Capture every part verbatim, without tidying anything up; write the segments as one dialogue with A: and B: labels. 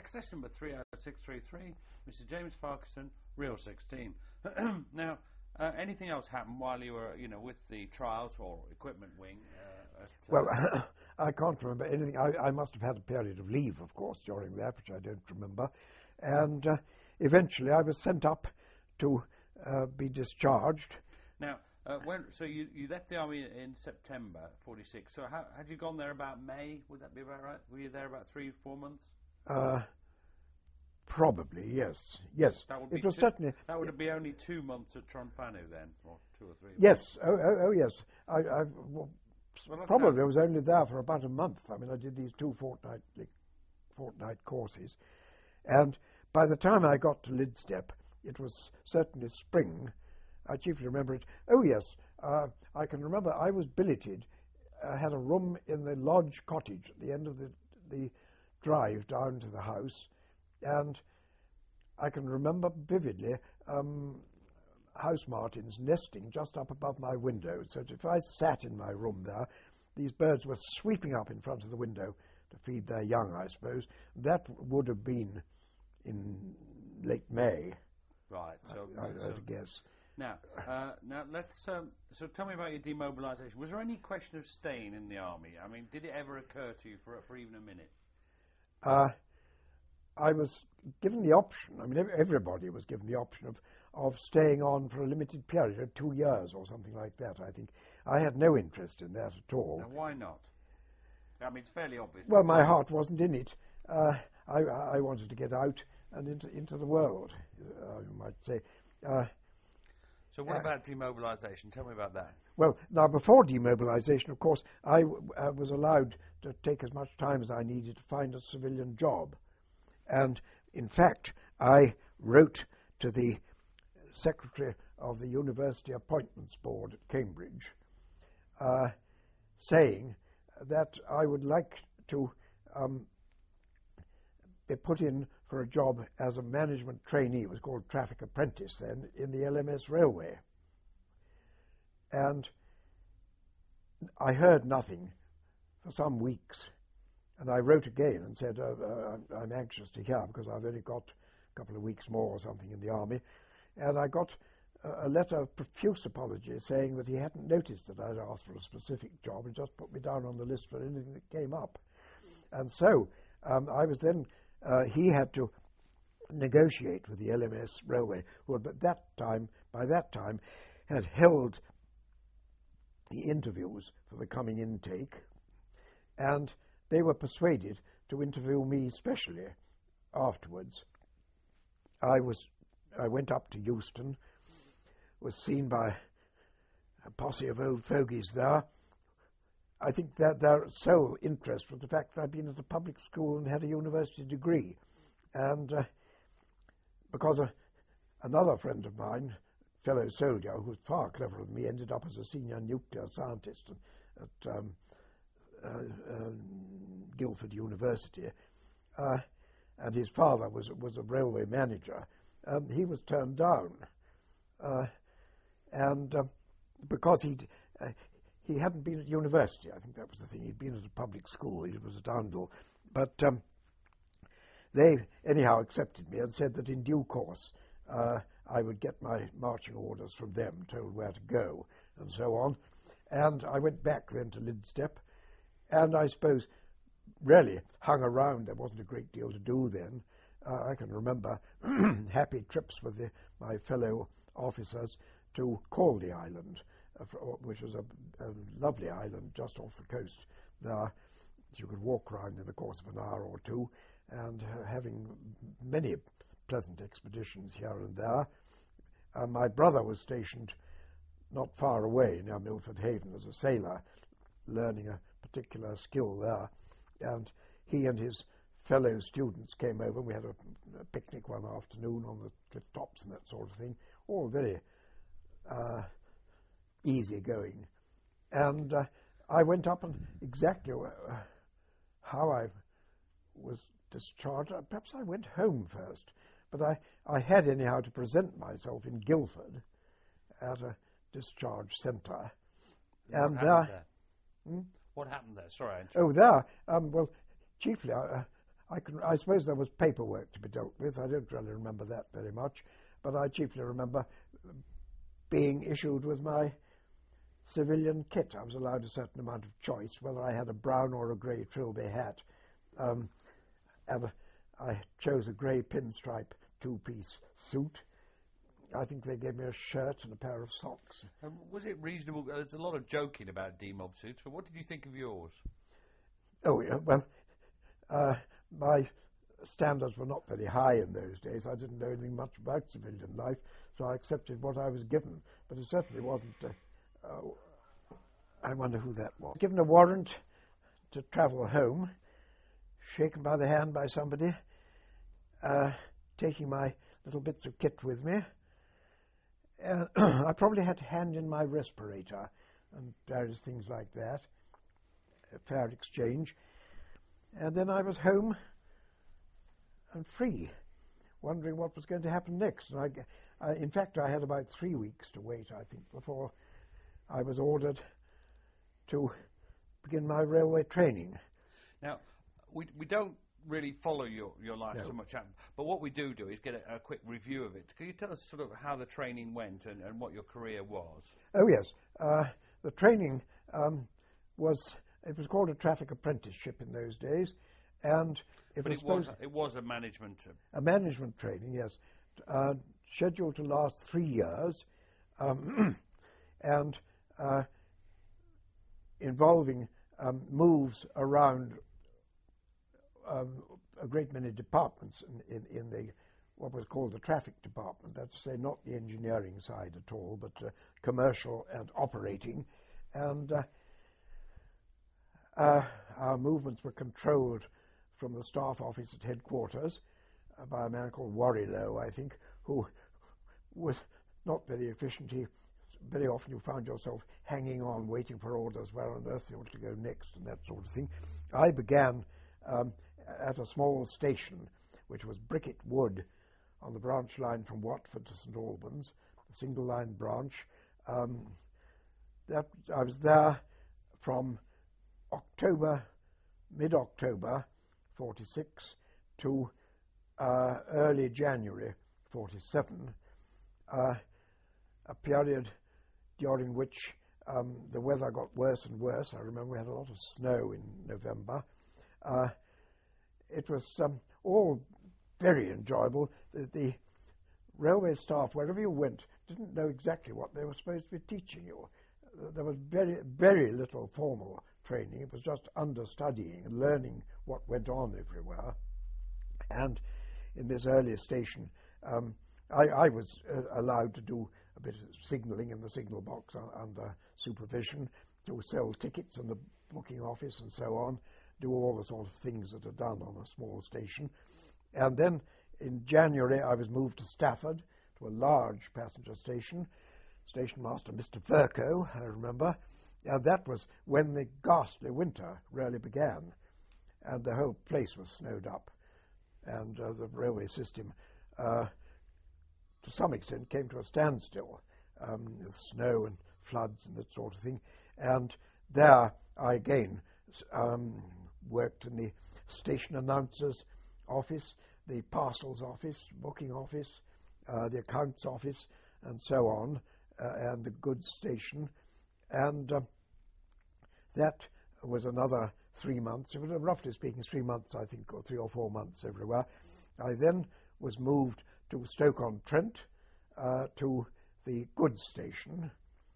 A: access number three oh six three three, Mister James Parkinson, Real sixteen. Now, uh, anything else happened while you were, you know, with the trials or equipment wing? Uh, at, uh,
B: well, I can't remember anything. I, I must have had a period of leave, of course, during that, which I don't remember. And uh, eventually I was sent up to uh, be discharged.
A: Now, uh, when so you, you left the army in September forty-six. So how, had you gone there about May? Would that be about right? Were you there about three, four months?
B: Uh, probably, yes. Yes,
A: that would
B: it
A: be
B: was
A: two,
B: certainly...
A: That would be only two months at Tronfanu then, or two or three
B: Yes,
A: months.
B: oh, oh, oh yes. I, I well,
A: well,
B: probably I was only there for about a month. I mean, I did these two fortnightly, fortnight courses. And by the time I got to Lidstep, it was certainly spring. I chiefly remember it. Oh, yes, uh, I can remember I was billeted. I had a room in the lodge cottage at the end of the, the drive down to the house. And I can remember vividly um, house martins nesting just up above my window. So if I sat in my room there, these birds were sweeping up in front of the window to feed their young, I suppose. That would have been in late May.
A: Right. So,
B: I, I,
A: so
B: I'd guess.
A: Now, uh, now let's. Um, so, tell me about your demobilisation. Was there any question of staying in the army? I mean, did it ever occur to you for for even a minute?
B: Uh, I was given the option. I mean, everybody was given the option of of staying on for a limited period, of two years or something like that. I think I had no interest in that at all.
A: Now, why not? I mean, it's fairly obvious.
B: Well, my heart wasn't in it. Uh, I, I wanted to get out and into into the world, uh, you might say. Uh,
A: So what
B: uh,
A: about demobilisation? Tell me about that.
B: Well, now, before demobilisation, of course, I uh, was allowed to take as much time as I needed to find a civilian job. And, in fact, I wrote to the Secretary of the University Appointments Board at Cambridge uh, saying that I would like to um, be put in for a job as a management trainee. It was called traffic apprentice then, in the L M S railway. And I heard nothing for some weeks. And I wrote again and said, uh, uh, I'm anxious to hear because I've only got a couple of weeks more or something in the army. And I got a, a letter of profuse apology saying that he hadn't noticed that I'd asked for a specific job and just put me down on the list for anything that came up. And so um, I was then... Uh, he had to negotiate with the L M S railway, who had at that time, by that time, had held the interviews for the coming intake, and they were persuaded to interview me specially afterwards. I was, I went up to Euston, was seen by a posse of old fogies there. I think that their sole interest was the fact that I'd been at a public school and had a university degree. And uh, because uh, another friend of mine, fellow soldier, who was far cleverer than me, ended up as a senior nuclear scientist at um, uh, uh, Guildford University, uh, and his father was, was a railway manager, um, he was turned down. Uh, and uh, because he'd... Uh, He hadn't been at university, I think that was the thing. He'd been at a public school, it was at Oundle. But um, they anyhow accepted me and said that in due course uh, I would get my marching orders from them, told where to go, and so on. And I went back then to Lidstep, and I suppose really hung around. There wasn't a great deal to do then. Uh, I can remember happy trips with the, my fellow officers to Caldy Island, which was a, a lovely island just off the coast there. You could walk around in the course of an hour or two, and uh, having many pleasant expeditions here and there. Uh, my brother was stationed not far away near Milford Haven as a sailor, learning a particular skill there. And he and his fellow students came over. We had a, a picnic one afternoon on the cliff tops and that sort of thing, all very... Uh, easy going. And uh, I went up and exactly uh, how I was discharged. Uh, perhaps I went home first, but I, I had anyhow to present myself in Guildford at a discharge centre.
A: And what happened uh, there? Hmm? What happened there? Sorry. I
B: oh, there. Um, well, chiefly I, I can. I suppose there was paperwork to be dealt with. I don't really remember that very much, but I chiefly remember being issued with my civilian kit. I was allowed a certain amount of choice, whether I had a brown or a grey Trilby hat, um, and I chose a grey pinstripe two-piece suit. I think they gave me a shirt and a pair of socks.
A: Um, was it reasonable? There's a lot of joking about D-Mob suits, but what did you think of yours?
B: Oh, yeah, well, uh, my standards were not very high in those days. I didn't know anything much about civilian life, so I accepted what I was given. But it certainly wasn't, uh, uh, I wonder who that was. Given a warrant to travel home, shaken by the hand by somebody, uh, taking my little bits of kit with me. Uh, I probably had to hand in my respirator and various things like that, a fair exchange. And then I was home and free, wondering what was going to happen next. And I, I, in fact, I had about three weeks to wait, I think, before I was ordered to begin my railway training.
A: Now, we we don't really follow your, your life
B: No.
A: so much, but what we do do is get a, a quick review of it. Can you tell us sort of how the training went and, and what your career was?
B: Oh, yes. Uh, the training um, was, it was called a traffic apprenticeship in those days, and it
A: But
B: was,
A: it was,
B: supposed-
A: it was a management... Uh,
B: a management training, yes, uh, scheduled to last three years, um, and uh, involving um, moves around um, a great many departments in, in, in the what was called the traffic department. That's to say, not the engineering side at all, but uh, commercial and operating. And uh, uh, our movements were controlled from the staff office at headquarters uh, by a man called Warrilow, I think, who was not very efficient. He, very often you found yourself hanging on, waiting for orders, where on earth you want to go next, and that sort of thing. I began um, at a small station, which was Bricket Wood, on the branch line from Watford to St Albans, a single-line branch. Um, that I was there from October, mid-October, forty-six, to uh, early January, forty-seven, uh, a period during which um, the weather got worse and worse. I remember we had a lot of snow in November. Uh, it was um, all very enjoyable. The, the railway staff, wherever you went, didn't know exactly what they were supposed to be teaching you. Uh, there was very, very little formal training. It was just understudying and learning what went on everywhere. And in this earlier station, um, I, I was uh, allowed to do a bit of signalling in the signal box un under supervision, to sell tickets in the booking office and so on, do all the sort of things that are done on a small station. And then in January I was moved to Stafford, to a large passenger station, station master Mister Verco, I remember, and that was when the ghastly winter really began, and the whole place was snowed up, and uh, the railway system uh, to some extent came to a standstill, um, with snow and floods and that sort of thing. And there I again um, worked in the station announcer's office, the parcels office, booking office, uh, the accounts office, and so on, uh, and the goods station. And uh, that was another three months. It was, uh, roughly speaking, three months, I think, or three or four months everywhere. I then was moved to Stoke-on-Trent, uh, to the goods station,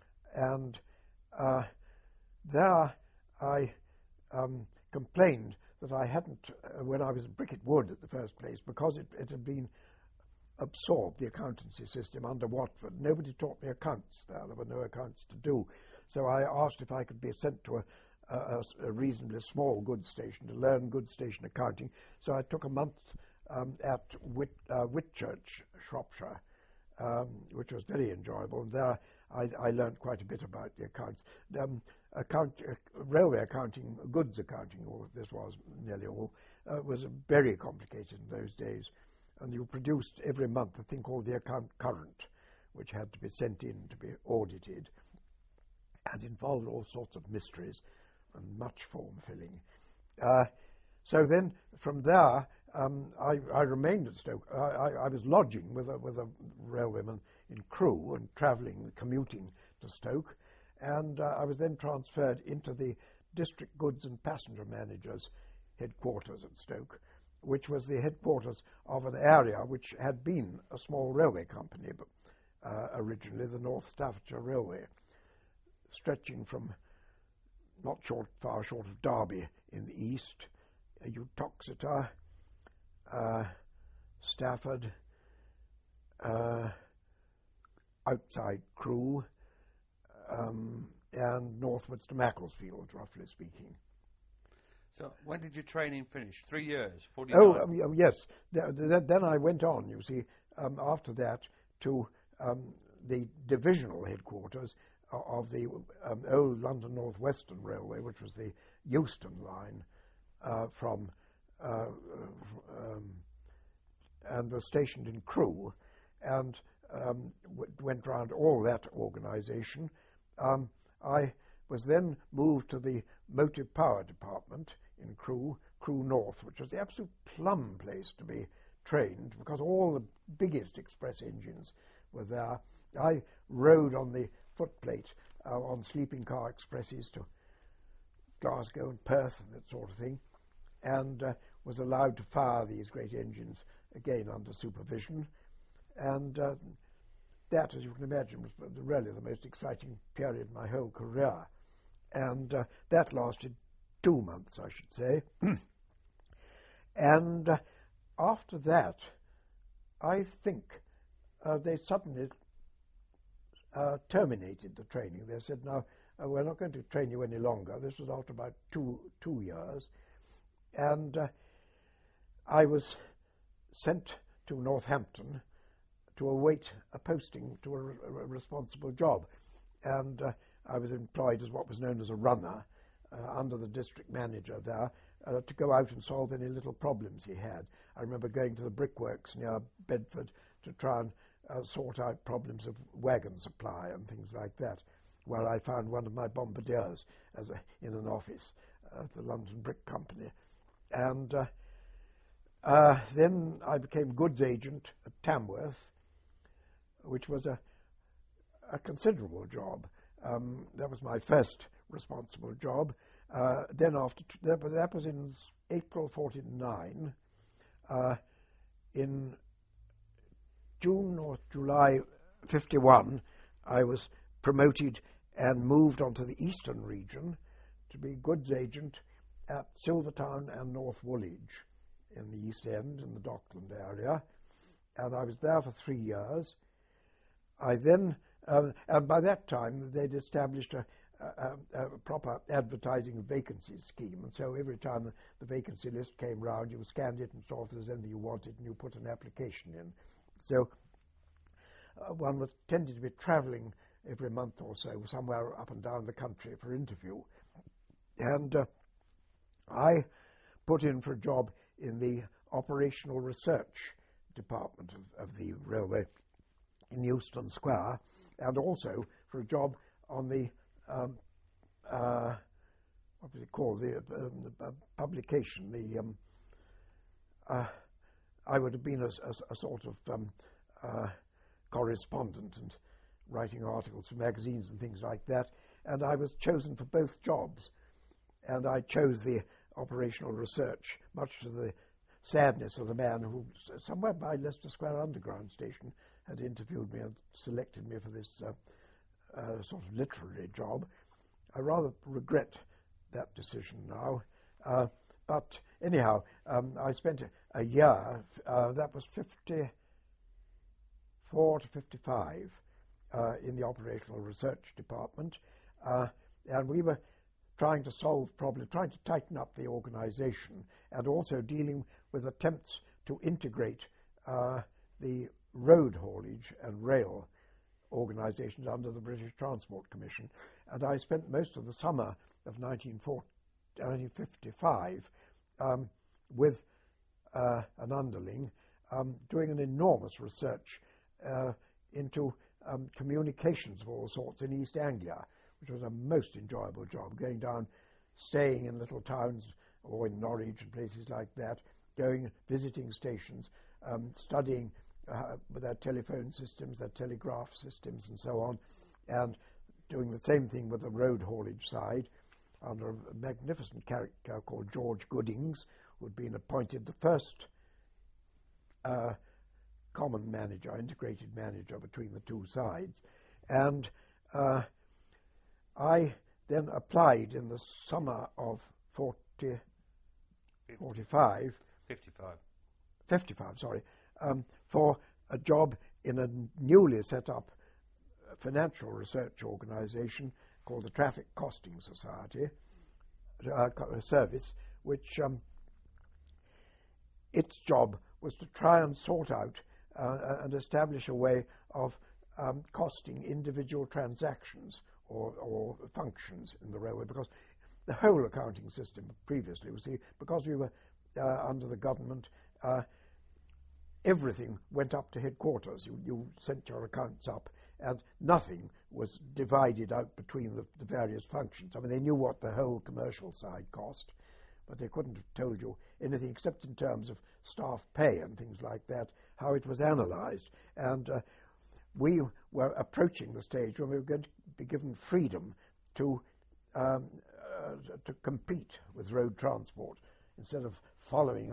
B: and uh, there I um, complained that I hadn't, uh, when I was at Bricket Wood at the first place, because it, it had been absorbed, the accountancy system, under Watford. Nobody taught me accounts there. There were no accounts to do. So I asked if I could be sent to a, a, a reasonably small goods station to learn goods station accounting. So I took a month um, at Whit, uh, Whitchurch, Shropshire, um, which was very enjoyable. And there I, I learned quite a bit about the accounts. Um, account, uh, railway accounting, goods accounting, or this was nearly all, uh, was very complicated in those days. And you produced every month a thing called the account current, which had to be sent in to be audited, and involved all sorts of mysteries and much form filling. Uh, so then from there, um, I, I remained at Stoke. I, I, I was lodging with a, with a railwayman in Crewe and travelling, commuting to Stoke. And uh, I was then transferred into the District Goods and Passenger Managers headquarters at Stoke, which was the headquarters of an area which had been a small railway company, but, uh, originally the North Staffordshire Railway, stretching from not short, far short of Derby in the east, uh, Uttoxeter, uh, Stafford, uh, outside Crewe, um, and northwards to Macclesfield, roughly speaking.
A: So when did your training finish? Three years, forty.
B: Oh, um, yes. Th- th- then I went on, you see, um, after that to um, the divisional headquarters of the um, old London North Western Railway, which was the Euston line uh, from, uh, um, and was stationed in Crewe, and um, w- went round all that organisation. Um, I was then moved to the motive power department in Crewe, Crewe North, which was the absolute plum place to be trained because all the biggest express engines were there. I rode on the footplate uh, on sleeping car expresses to Glasgow and Perth and that sort of thing, and uh, was allowed to fire these great engines again under supervision. And uh, that, as you can imagine, was really the most exciting period of my whole career. And uh, that lasted two months, I should say. And uh, after that, I think uh, they suddenly uh, terminated the training. They said, now, uh, we're not going to train you any longer. This was after about two, two years. And uh, I was sent to Northampton to await a posting to a, a responsible job. And uh, I was employed as what was known as a runner uh, under the district manager there uh, to go out and solve any little problems he had. I remember going to the brickworks near Bedford to try and uh, sort out problems of wagon supply and things like that, where I found one of my bombardiers as a, in an office at the London Brick Company. And uh, uh, then I became goods agent at Tamworth, which was a, a considerable job. Um, that was my first responsible job. Uh, then after t- that, was, that was in April forty-nine. Uh, in June or July fifty-one, I was promoted and moved onto the eastern region to be goods agent at Silvertown and North Woolwich in the East End, in the Dockland area. And I was there for three years. I then, uh, and by that time, they'd established a, a, a proper advertising vacancies scheme. And so every time the, the vacancy list came round, you scanned it and saw if there was anything you wanted, and you put an application in. So uh, one was tended to be travelling every month or so, somewhere up and down the country for interview. And uh, I put in for a job in the operational research department of, of the railway in Euston Square, and also for a job on the, um, uh, what was it called, the, um, the uh, publication, the, um, uh, I would have been a, a, a sort of um, uh, correspondent and writing articles for magazines and things like that, and I was chosen for both jobs. And I chose the operational research, much to the sadness of the man who, somewhere by Leicester Square Underground Station, had interviewed me and selected me for this uh, uh, sort of literary job. I rather regret that decision now. Uh, but anyhow, um, I spent a, a year, uh, that was fifty-four to fifty-five, uh, in the operational research department. Uh, and we were trying to solve problems, trying to tighten up the organization, and also dealing with attempts to integrate uh, the road haulage and rail organizations under the British Transport Commission. And I spent most of the summer of nineteen fifty-five um, with uh, an underling um, doing an enormous research uh, into um, communications of all sorts in East Anglia, which was a most enjoyable job, going down, staying in little towns or in Norwich and places like that, going, visiting stations, um, studying uh, with their telephone systems, their telegraph systems, and so on, and doing the same thing with the road haulage side under a magnificent character called George Goodings, who had been appointed the first uh, common manager, integrated manager between the two sides. And uh, I then applied in the summer of forty, forty-five,
A: fifty-five,
B: fifty-five, sorry, um, for a job in a newly set up financial research organization called the Traffic Costing Society uh, Service, which um, its job was to try and sort out uh, and establish a way of um, costing individual transactions or, or functions in the railway, because the whole accounting system previously was the, because we were uh, under the government, uh, everything went up to headquarters. You, you sent your accounts up, and nothing was divided out between the, the various functions. I mean, they knew what the whole commercial side cost, but they couldn't have told you anything except in terms of staff pay and things like that, how it was analysed. And uh, we were approaching the stage when we were going to be given freedom to um, uh, to compete with road transport instead of following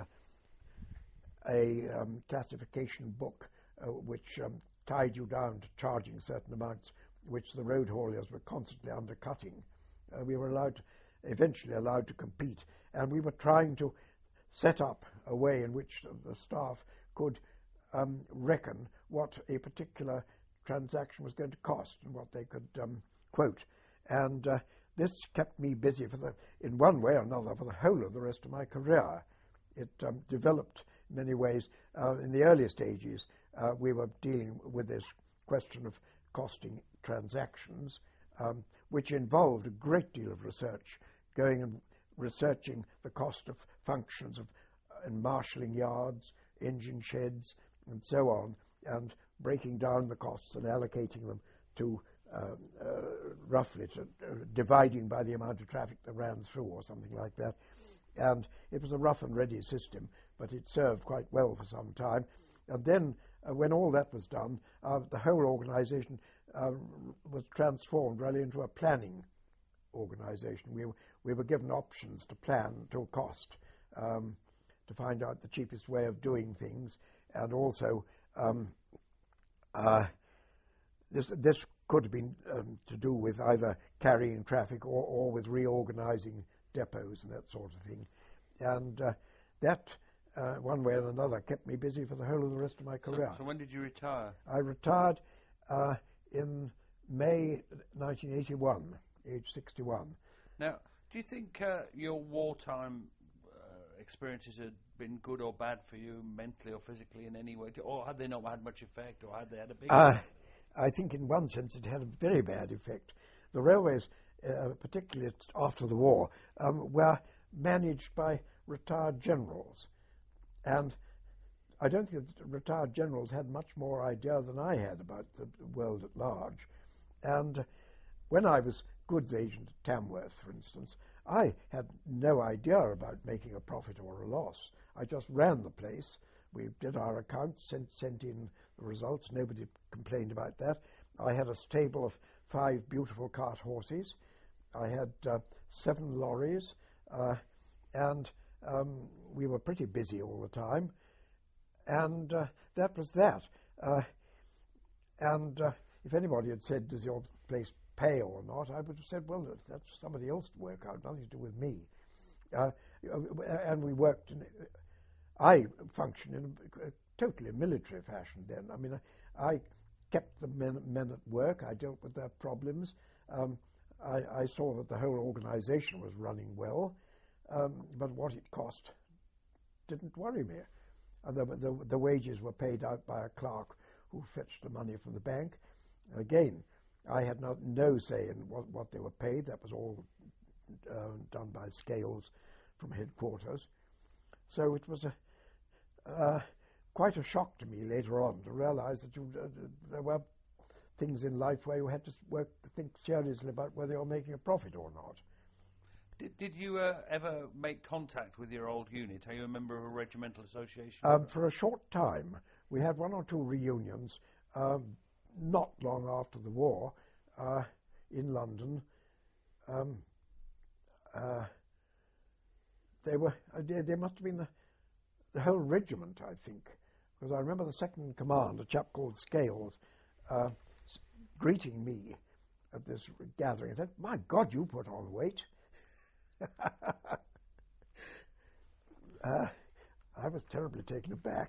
B: a, a um, classification book uh, which um, tied you down to charging certain amounts, which the road hauliers were constantly undercutting. Uh, we were allowed, to, eventually allowed to compete, and we were trying to set up a way in which the staff could um, reckon what a particular transaction was going to cost and what they could um, quote. And uh, this kept me busy for the, in one way or another, for the whole of the rest of my career. It um, developed in many ways. Uh, in the early stages, uh, we were dealing with this question of costing transactions, um, which involved a great deal of research, going and researching the cost of functions of uh, in marshalling yards, engine sheds, and so on, and breaking down the costs and allocating them to uh, uh, roughly to uh, dividing by the amount of traffic that ran through or something like that. And it was a rough and ready system, but it served quite well for some time. And then uh, when all that was done, uh, the whole organization uh, was transformed really into a planning organization. We, we were given options to plan to a cost, um, to find out the cheapest way of doing things, and also um, uh, this, this could have been um, to do with either carrying traffic or, or with reorganizing depots and that sort of thing. And uh, that, uh, one way or another, kept me busy for the whole of the rest of my career.
A: So, so when did you retire?
B: I retired uh, in May nineteen eighty-one, age sixty-one.
A: Now, do you think uh, your wartime uh, experiences had been good or bad for you, mentally or physically in any way? Or had they not had much effect, or had they had a big
B: uh,
A: effect?
B: I think in one sense it had a very bad effect. The railways, uh, particularly after the war, um, were managed by retired generals. And I don't think that retired generals had much more idea than I had about the world at large. And when I was goods agent at Tamworth, for instance, I had no idea about making a profit or a loss. I just ran the place. We did our accounts, sent, sent in the results. Nobody complained about that. I had a stable of five beautiful cart horses. I had uh, seven lorries, uh, and um, we were pretty busy all the time. And uh, that was that. Uh, and uh, if anybody had said, does your place pay or not, I would have said, well, that's somebody else to work out, nothing to do with me. Uh, and we worked in, I functioned in a, a totally military fashion then. I mean, I, I kept the men, men at work. I dealt with their problems. Um, I, I saw that the whole organization was running well, um, but what it cost didn't worry me. And the, the, the wages were paid out by a clerk who fetched the money from the bank. And again, I had not, no say in what, what they were paid. That was all uh, done by scales from headquarters. So it was a, uh, quite a shock to me later on to realize that you, uh, there were things in life where you had to work to think seriously about whether you're making a profit or not.
A: Did, did you uh, ever make contact with your old unit? Are you a member of a regimental association?
B: Um, for a short time. We had one or two reunions, um, not long after the war, uh, in London. Um, uh, they were, uh, they, they must have been the, the whole regiment, I think, because I remember the second in command, a chap called Scales, uh, s- greeting me at this gathering. He said, "My God, you put on weight." uh, I was terribly taken aback.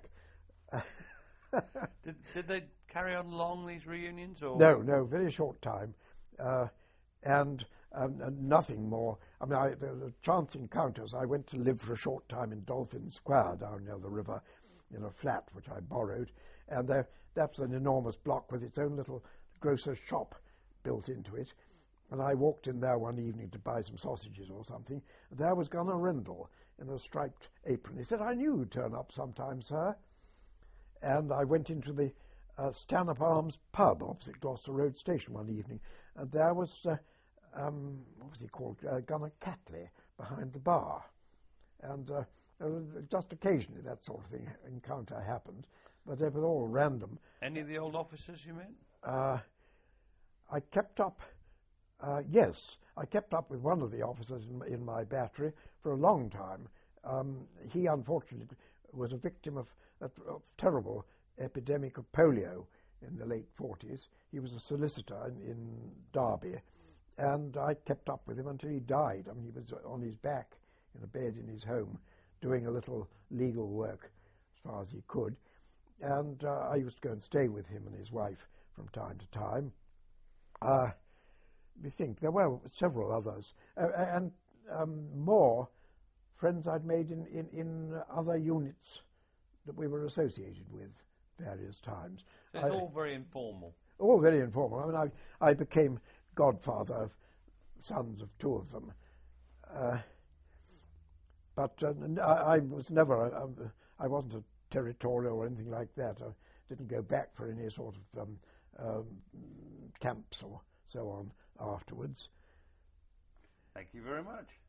A: did, did they carry on long, these reunions? Or?
B: No, no, very short time. Uh, and, um, and nothing more. I mean, I, the, the chance encounters, I went to live for a short time in Dolphin Square down near the river in a flat which I borrowed. And there, that's an enormous block with its own little grocer's shop built into it. And I walked in there one evening to buy some sausages or something. And there was Gunner Rindle in a striped apron. He said, "I knew you'd turn up sometime, sir." And I went into the uh, Stanhope Arms pub opposite Gloucester Road Station one evening. And there was, uh, um, what was he called, uh, Gunner Catley behind the bar. And uh, uh, just occasionally that sort of thing, encounter happened. But it was all random.
A: Any of the old officers you met?
B: Uh, I kept up, uh, yes, I kept up with one of the officers in, in my battery for a long time. Um, he unfortunately was a victim of a of terrible epidemic of polio in the late forties. He was a solicitor in, in Derby, and I kept up with him until he died. I mean, he was on his back in a bed in his home, doing a little legal work as far as he could. And uh, I used to go and stay with him and his wife from time to time. Uh, we think there were several others, uh, and um, more friends I'd made in, in, in other units that we were associated with various times.
A: So it's
B: I,
A: all very informal.
B: All very informal. I mean, I, I became godfather of sons of two of them. Uh, but uh, I, I was never, uh, I wasn't a territorial or anything like that. I didn't go back for any sort of um, um, camps or so on afterwards.
A: Thank you very much.